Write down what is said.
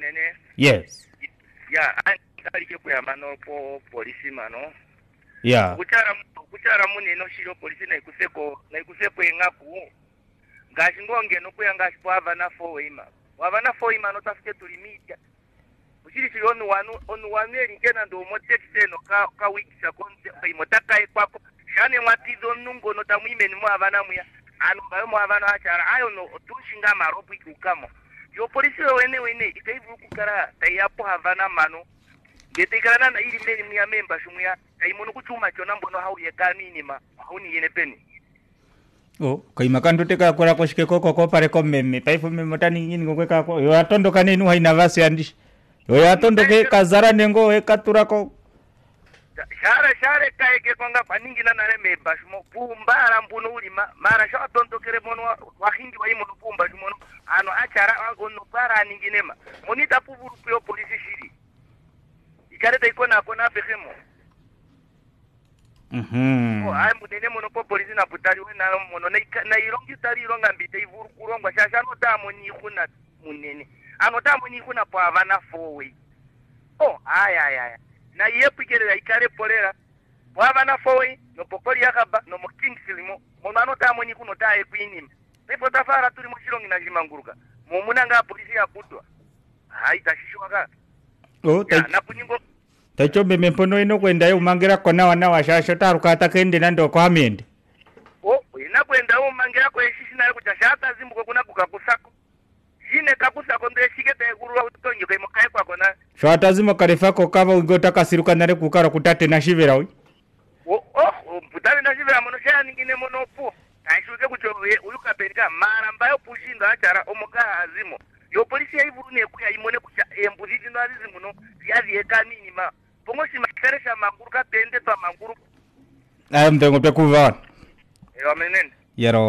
mene. Yes. Ya, antalike kuyamba no polisi mano. Yeah. Kuchara mune no shiro polisi na ikuseko engaku. Ngashi ngonge no kuyanga shpava na foima. Wava na foima no tafike tulimita. Ushiri shiro onu wanu ngena ndo motekse no ka wikisa konte imotaka ekwako. Shane mwatizo nungo no tamuime ni mwavana muya. Anu bayo mwavana achara ayo no tushinga maropu ikukamo. Yo polisi wene itaivu kukara tayapo havana mano. Getekarana na ili meni mya memba shumya kaimono kuchuma chona mbono hauye kanini ma hauni yene peni. Oh, kaima kanto teka kora koshike koko ko pare ko meme paifu meme motani ngini ngokweka ko yo atondo kanenu haina vasi andishi. Yo atondo ke kazara nengo e katura ko share kaeke konga paningi na nare memba shumo pumbara mbuno ulima mara sha atondo kere mono wahingi wa imono pumba shumo ano achara agono para ninginema monita puburu pyo polisi shiri ikareta ikona kona pekemo. Oh, ai munene mono po polisi na butari we na mono na irongi tari ironga mbite ivuru kurongwa shasha no tamo ni kuna munene ano tamo ni kuna po avana fowe. Oh, aya na yepikere ikare polera po avana fowe no popoli yakaba no mokingsilimo mono ano tamo ni kuno tae kwinima pepo tafara turi mushirongi na jimanguruka mumunanga polisi yakutwa hai tashishwaka. Oh, na kuningo tacho meme pono ino kwenda yo mangira kona wana washasho taruka atakende nando kwa amende. Oh, ina kwenda yo mangira kwa shishi na kutashata zimbuko kuna kukakusako. Jine kakusako ndo shikete kurwa utonyo kai mokai kwa kona. So atazimo karefako kava ugota kasiruka nare kukara kutate na shivera oi. Putane na shivera mono shaya ningine mono po. Kaishuke kucho uyuka benga mara mbayo pushindo achara omoka azimo. Yo polisi ya ivuru ne kuya imone kucha embuzidi ndo azimu no yazi eka nini ma. Pongo si makeresha manguru ka tende to manguru. Mtengo pe kuva. Yo menene. Yero.